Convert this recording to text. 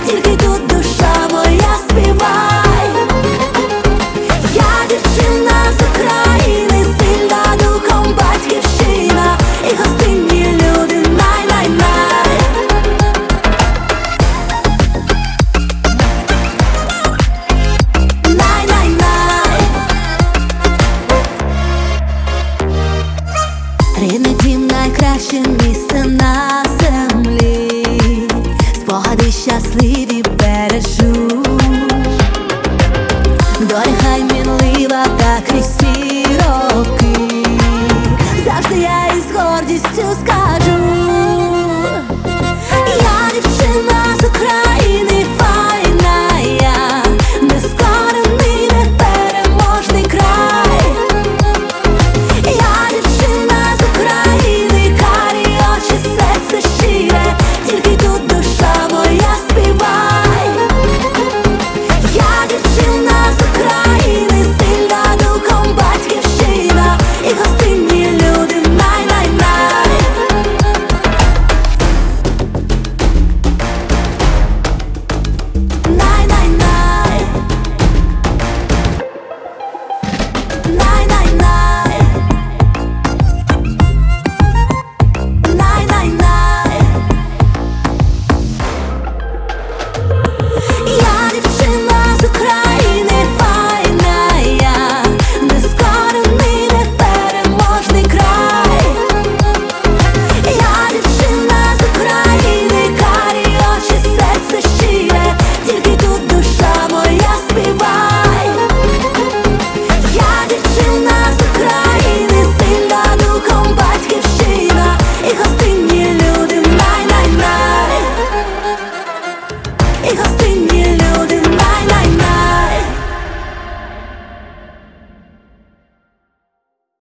тільки тут душа моя співай. Я дівчина з України, сильна духом батьківщина, і гостинні люди най-най-най. Най-най-най. Рідний дім — найкраще місце на землі, спогади щасливі бережу. Доля хай мінлива, та крізь всі роки завжди я із гордістю скажу: я дівчина з України.